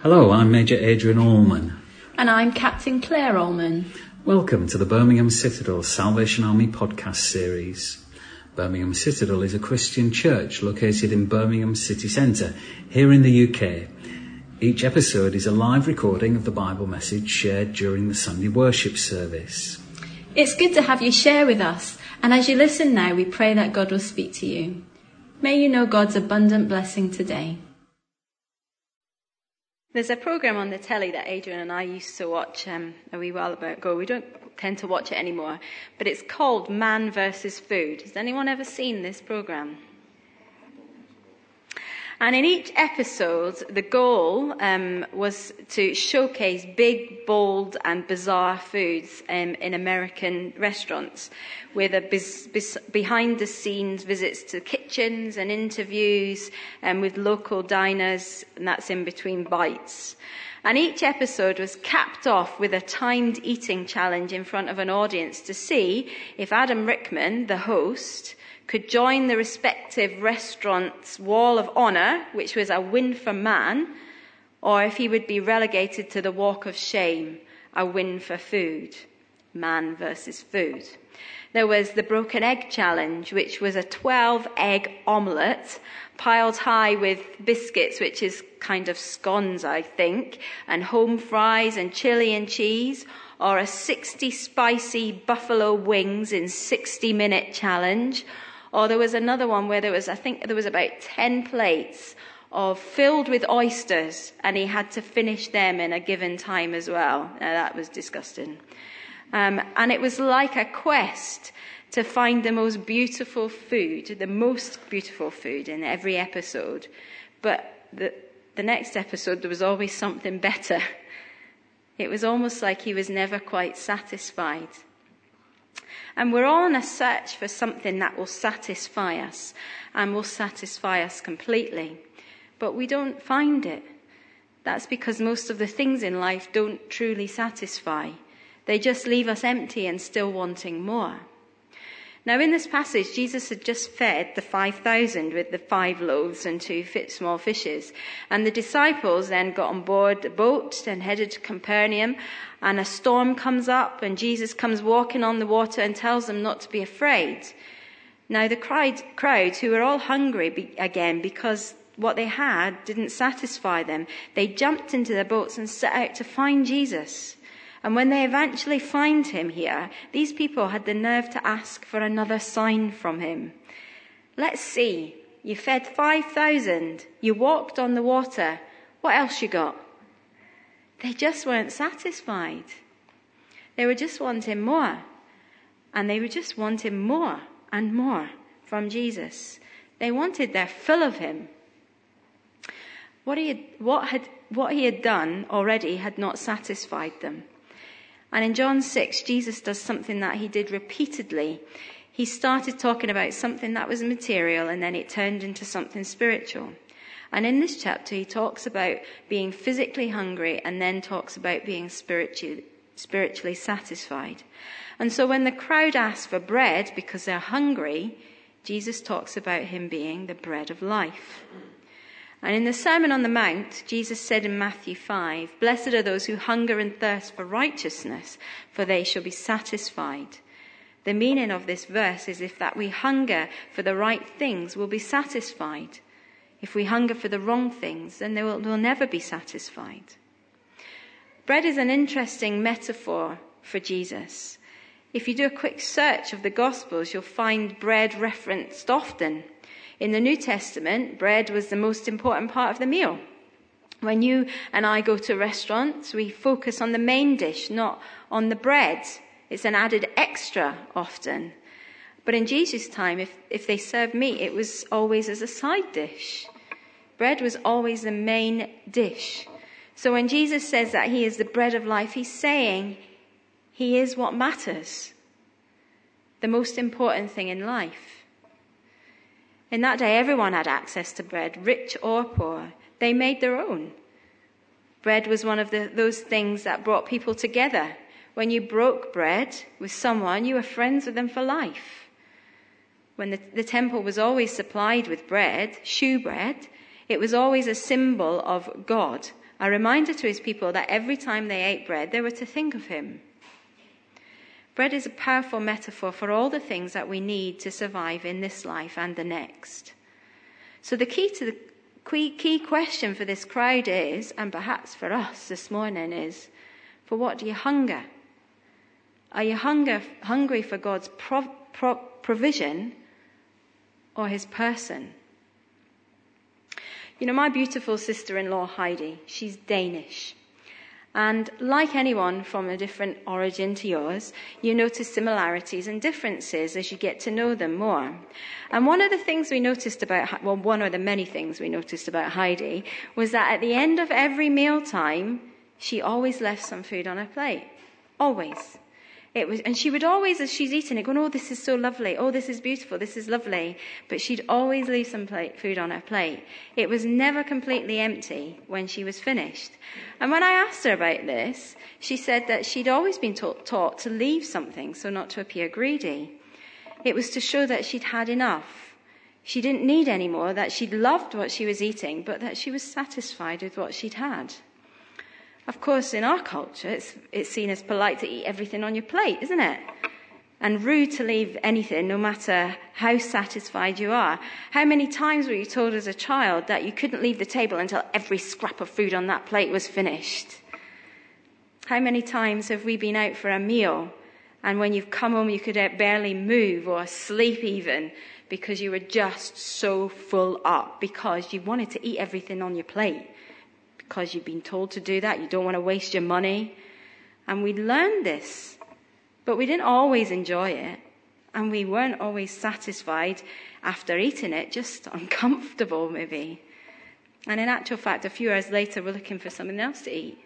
Hello, I'm Major Adrian Allman. And I'm Captain Claire Allman. Welcome to the Birmingham Citadel Salvation Army podcast series. Birmingham Citadel is a Christian church located in Birmingham city centre, here in the UK. Each episode is a live recording of the Bible message shared during the Sunday worship service. It's good to have you share with us, and as you listen now, we pray that God will speak to you. May you know God's abundant blessing today. There's a programme on the telly that Adrian and I used to watch a wee while ago. We don't tend to watch it anymore, but it's called Man vs. Food. Has anyone ever seen this programme? And in each episode, the goal was to showcase big, bold and bizarre foods in American restaurants, with behind-the-scenes visits to kitchens and interviews with local diners, and that's in between bites. And each episode was capped off with a timed eating challenge in front of an audience to see if Adam Rickman, the host, could join the respective restaurants' wall of honour, which was a win for man, or if he would be relegated to the walk of shame, a win for food. Man versus food. There was the broken egg challenge, which was a 12-egg omelette piled high with biscuits, which is kind of scones, I think, and home fries and chili and cheese, or a 60 spicy buffalo wings in 60-minute challenge. Or there was another one where there was about 10 plates filled with oysters, and he had to finish them in a given time as well. Now, that was disgusting. And it was like a quest to find the most beautiful food in every episode. But the next episode, there was always something better. It was almost like he was never quite satisfied. And we're all on a search for something that will satisfy us and will satisfy us completely. But we don't find it. That's because most of the things in life don't truly satisfy. They just leave us empty and still wanting more. Now, in this passage, Jesus had just fed the 5,000 with the 5 loaves and 2 small fishes. And the disciples then got on board a boat and headed to Capernaum. And a storm comes up, and Jesus comes walking on the water and tells them not to be afraid. Now, the crowd, who were all hungry again because what they had didn't satisfy them, they jumped into their boats and set out to find Jesus. And when they eventually find him here, these people had the nerve to ask for another sign from him. Let's see. You fed 5,000. You walked on the water. What else you got? They just weren't satisfied. They were just wanting more. And they were just wanting more and more from Jesus. They wanted their fill of him. What he had done already had not satisfied them. And in John 6, Jesus does something that he did repeatedly. He started talking about something that was material, and then it turned into something spiritual. And in this chapter, he talks about being physically hungry and then talks about being spiritually satisfied. And so when the crowd asks for bread because they're hungry, Jesus talks about him being the bread of life. And in the Sermon on the Mount, Jesus said in Matthew 5, "Blessed are those who hunger and thirst for righteousness, for they shall be satisfied." The meaning of this verse is if that we hunger for the right things, we'll be satisfied. If we hunger for the wrong things, then we'll never be satisfied. Bread is an interesting metaphor for Jesus. If you do a quick search of the Gospels, you'll find bread referenced often. In the New Testament, bread was the most important part of the meal. When you and I go to restaurants, we focus on the main dish, not on the bread. It's an added extra often. But in Jesus' time, if they served meat, it was always as a side dish. Bread was always the main dish. So when Jesus says that he is the bread of life, he's saying he is what matters. The most important thing in life. In that day, everyone had access to bread, rich or poor. They made their own. Bread was one of those things that brought people together. When you broke bread with someone, you were friends with them for life. When the temple was always supplied with bread, shewbread, it was always a symbol of God, a reminder to his people that every time they ate bread, they were to think of him. Bread is a powerful metaphor for all the things that we need to survive in this life and the next. So the key question for this crowd is, and perhaps for us this morning is, for what do you hunger? Are you hungry for God's provision or his person? You know, my beautiful sister-in-law, Heidi, she's Danish. And like anyone from a different origin to yours, you notice similarities and differences as you get to know them more. And one of the things we noticed about, well, one of the many things we noticed about Heidi was that at the end of every mealtime, she always left some food on her plate. Always. And she would always, as she's eating it, go, oh, this is so lovely. Oh, this is beautiful. This is lovely. But she'd always leave some food on her plate. It was never completely empty when she was finished. And when I asked her about this, she said that she'd always been taught to leave something so not to appear greedy. It was to show that she'd had enough. She didn't need any more, that she'd loved what she was eating, but that she was satisfied with what she'd had. Of course, in our culture, it's seen as polite to eat everything on your plate, isn't it? And rude to leave anything, no matter how satisfied you are. How many times were you told as a child that you couldn't leave the table until every scrap of food on that plate was finished? How many times have we been out for a meal, and when you've come home you could barely move or sleep even, because you were just so full up, because you wanted to eat everything on your plate? Because you've been told to do that. You don't want to waste your money. And we learned this, but we didn't always enjoy it. And we weren't always satisfied after eating it, just uncomfortable maybe. And in actual fact, a few hours later, we're looking for something else to eat.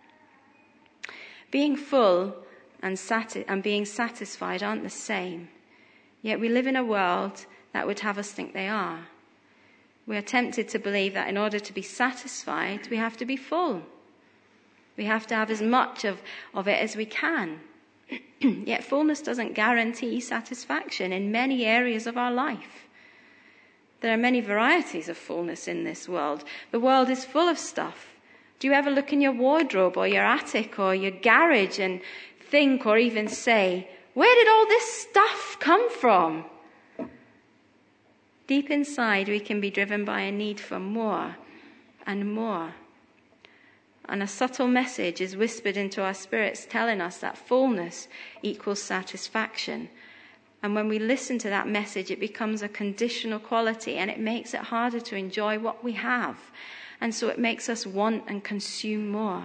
Being full and being satisfied aren't the same. Yet we live in a world that would have us think they are. We are tempted to believe that in order to be satisfied, we have to be full. We have to have as much of it as we can. Yet fullness doesn't guarantee satisfaction in many areas of our life. There are many varieties of fullness in this world. The world is full of stuff. Do you ever look in your wardrobe or your attic or your garage and think or even say, where did all this stuff come from? Deep inside, we can be driven by a need for more and more. And a subtle message is whispered into our spirits telling us that fullness equals satisfaction. And when we listen to that message, it becomes a conditional quality and it makes it harder to enjoy what we have. And so it makes us want and consume more.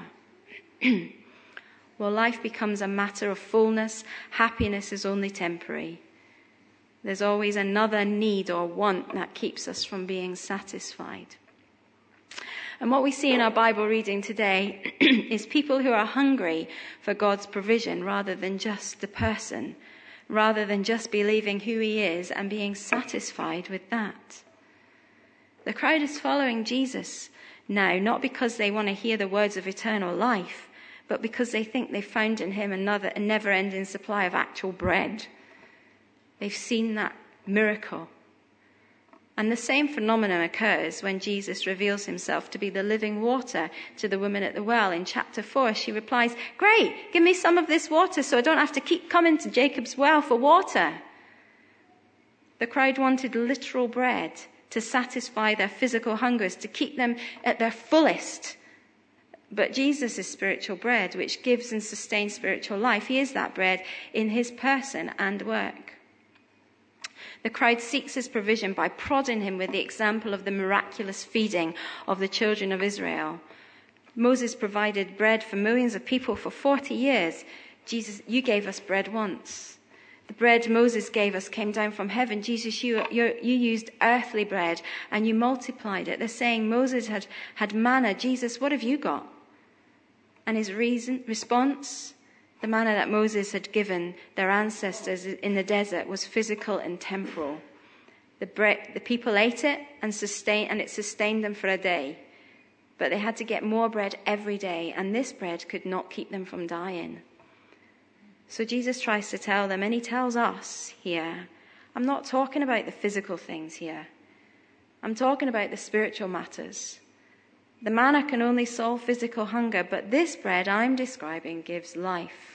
Well, life becomes a matter of fullness. Happiness is only temporary. There's always another need or want that keeps us from being satisfied. And what we see in our Bible reading today is people who are hungry for God's provision rather than just the person, rather than just believing who he is and being satisfied with that. The crowd is following Jesus now, not because they want to hear the words of eternal life, but because they think they've found in him a never-ending supply of actual bread. They've seen that miracle. And the same phenomenon occurs when Jesus reveals himself to be the living water to the woman at the well. In chapter 4, she replies, great, give me some of this water so I don't have to keep coming to Jacob's well for water. The crowd wanted literal bread to satisfy their physical hungers, to keep them at their fullest. But Jesus is spiritual bread, which gives and sustains spiritual life. He is that bread in his person and work. The crowd seeks his provision by prodding him with the example of the miraculous feeding of the children of Israel. Moses provided bread for millions of people for 40 years. Jesus, you gave us bread once. The bread Moses gave us came down from heaven. Jesus, you used earthly bread and you multiplied it. They're saying Moses had manna. Jesus, what have you got? And his response, the manna that Moses had given their ancestors in the desert was physical and temporal. The people ate it and it sustained them for a day. But they had to get more bread every day, and this bread could not keep them from dying. So Jesus tries to tell them, and he tells us here, I'm not talking about the physical things here. I'm talking about the spiritual matters. The manna can only solve physical hunger, but this bread I'm describing gives life.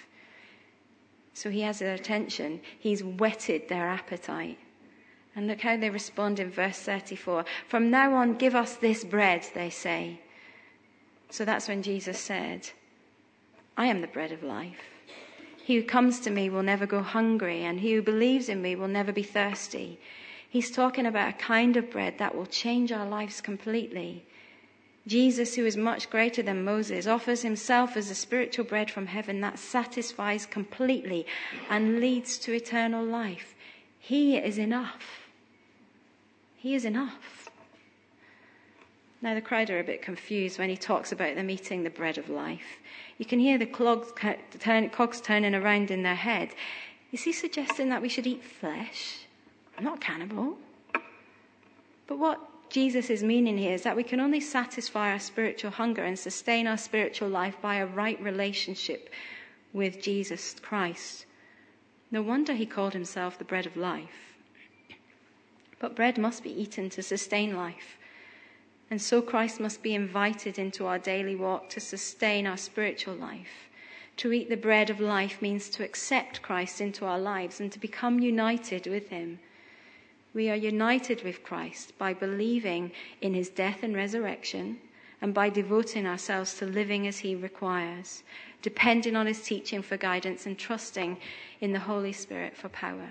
So he has their attention. He's whetted their appetite. And look how they respond in verse 34. From now on, give us this bread, they say. So that's when Jesus said, I am the bread of life. He who comes to me will never go hungry, and he who believes in me will never be thirsty. He's talking about a kind of bread that will change our lives completely. Jesus, who is much greater than Moses, offers himself as a spiritual bread from heaven that satisfies completely and leads to eternal life. He is enough. He is enough. Now the crowd are a bit confused when he talks about them eating the bread of life. You can hear the cogs turning around in their head. Is he suggesting that we should eat flesh? I'm not cannibal. But what Jesus is meaning here is that we can only satisfy our spiritual hunger and sustain our spiritual life by a right relationship with Jesus Christ. No wonder he called himself the bread of life. But bread must be eaten to sustain life. And so Christ must be invited into our daily walk to sustain our spiritual life. To eat the bread of life means to accept Christ into our lives and to become united with him. We are united with Christ by believing in his death and resurrection and by devoting ourselves to living as he requires, depending on his teaching for guidance and trusting in the Holy Spirit for power.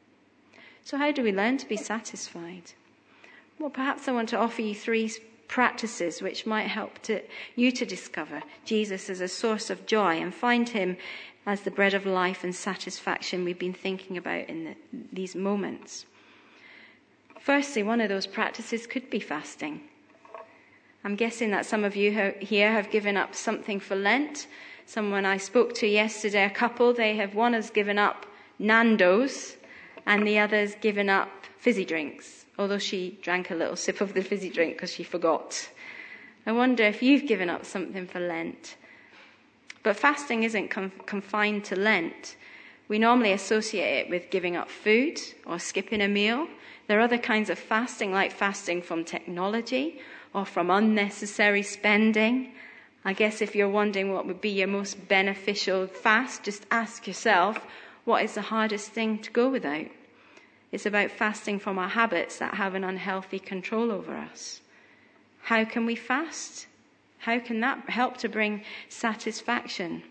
So how do we learn to be satisfied? Well, perhaps I want to offer you 3 practices which might help you to discover Jesus as a source of joy and find him as the bread of life and satisfaction we've been thinking about in these moments. Firstly, one of those practices could be fasting. I'm guessing that some of you here have given up something for Lent. Someone I spoke to yesterday, a couple, one has given up Nando's and the other's given up fizzy drinks, although she drank a little sip of the fizzy drink because she forgot. I wonder if you've given up something for Lent. But fasting isn't confined to Lent. We normally associate it with giving up food or skipping a meal. There are other kinds of fasting, like fasting from technology or from unnecessary spending. I guess if you're wondering what would be your most beneficial fast, just ask yourself, what is the hardest thing to go without? It's about fasting from our habits that have an unhealthy control over us. How can we fast? How can that help to bring satisfaction?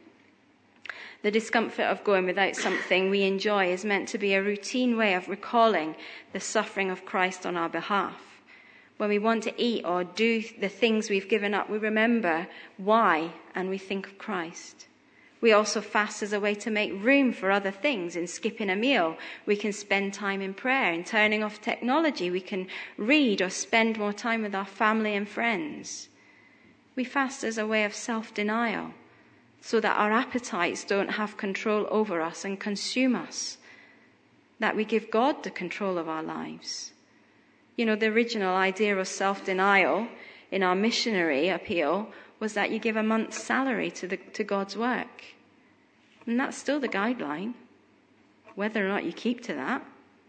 The discomfort of going without something we enjoy is meant to be a routine way of recalling the suffering of Christ on our behalf. When we want to eat or do the things we've given up, we remember why and we think of Christ. We also fast as a way to make room for other things. In skipping a meal, we can spend time in prayer. In turning off technology, we can read or spend more time with our family and friends. We fast as a way of self-denial, so that our appetites don't have control over us and consume us, that we give God the control of our lives. You know, the original idea of self-denial in our missionary appeal was that you give a month's salary to God's work. And that's still the guideline. Whether or not you keep to that,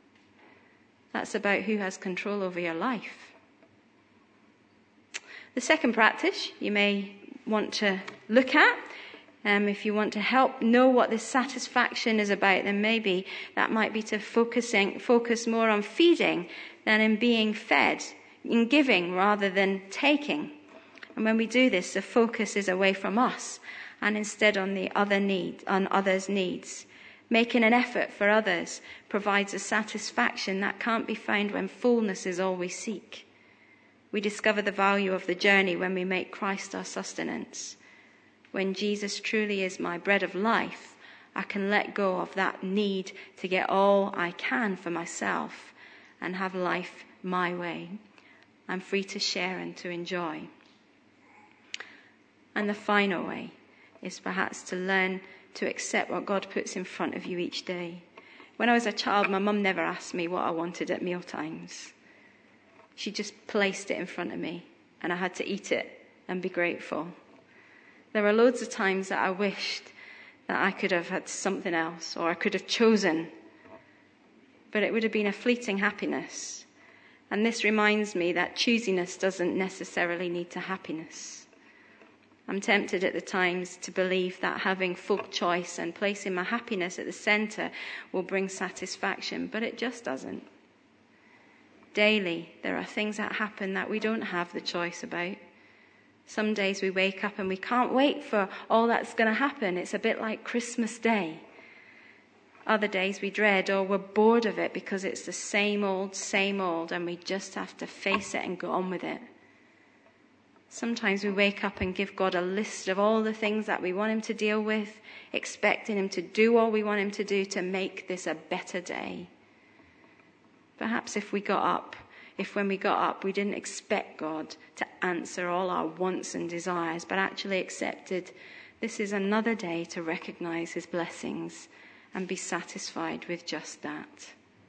that's about who has control over your life. The second practice you may want to look at, if you want to help know what this satisfaction is about, then maybe that might be to focus more on feeding than in being fed, in giving rather than taking. And when we do this, the focus is away from us and instead on others' needs. Making an effort for others provides a satisfaction that can't be found when fullness is all we seek. We discover the value of the journey when we make Christ our sustenance. When Jesus truly is my bread of life, I can let go of that need to get all I can for myself and have life my way. I'm free to share and to enjoy. And the final way is perhaps to learn to accept what God puts in front of you each day. When I was a child, my mum never asked me what I wanted at meal times. She just placed it in front of me and I had to eat it and be grateful. There are loads of times that I wished that I could have had something else or I could have chosen. But it would have been a fleeting happiness. And this reminds me that choosiness doesn't necessarily lead to happiness. I'm tempted at the times to believe that having full choice and placing my happiness at the centre will bring satisfaction, but it just doesn't. Daily, there are things that happen that we don't have the choice about. Some days we wake up and we can't wait for all that's going to happen. It's a bit like Christmas Day. Other days we dread or we're bored of it because it's the same old, and we just have to face it and go on with it. Sometimes we wake up and give God a list of all the things that we want him to deal with, expecting him to do all we want him to do to make this a better day. Perhaps when we got up, we didn't expect God to answer all our wants and desires, but actually accepted this is another day to recognize his blessings and be satisfied with just that.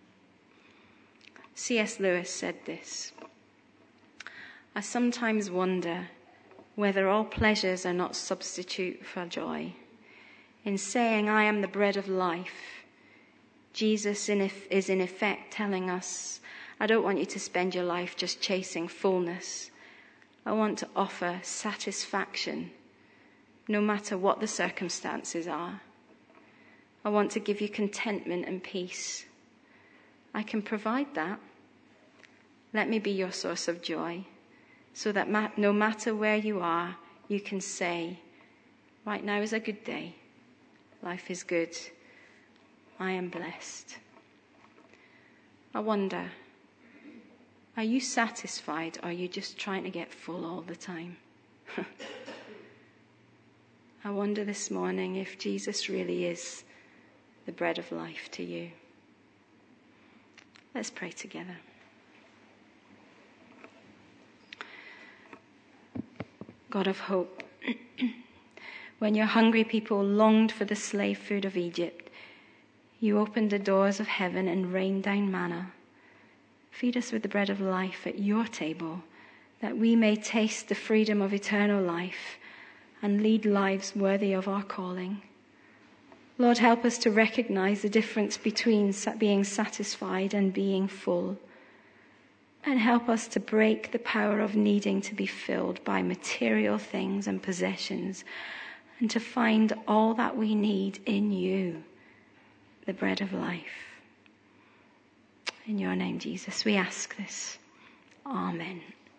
C.S. Lewis said this: I sometimes wonder whether all pleasures are not substitute for joy. In saying, I am the bread of life, Jesus is in effect telling us, I don't want you to spend your life just chasing fullness. I want to offer satisfaction, no matter what the circumstances are. I want to give you contentment and peace. I can provide that. Let me be your source of joy, so that no matter where you are, you can say, right now is a good day. Life is good. I am blessed. I wonder, are you satisfied, or are you just trying to get full all the time? I wonder this morning if Jesus really is the bread of life to you. Let's pray together. God of hope, when your hungry people longed for the slave food of Egypt, you opened the doors of heaven and rained down manna. Feed us with the bread of life at your table, that we may taste the freedom of eternal life and lead lives worthy of our calling. Lord, help us to recognize the difference between being satisfied and being full. And help us to break the power of needing to be filled by material things and possessions, and to find all that we need in you, the bread of life. In your name, Jesus, we ask this. Amen.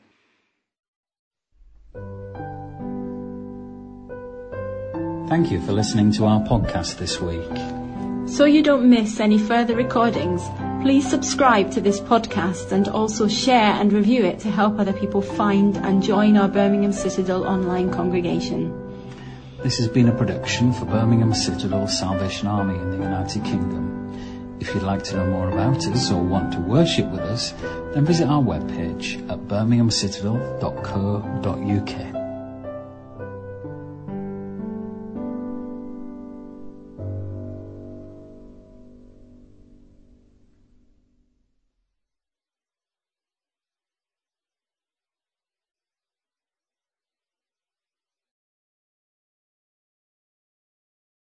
Thank you for listening to our podcast this week. So you don't miss any further recordings, please subscribe to this podcast and also share and review it to help other people find and join our Birmingham Citadel online congregation. This has been a production for Birmingham Citadel Salvation Army in the United Kingdom. If you'd like to know more about us or want to worship with us, then visit our webpage at birminghamcitadel.co.uk.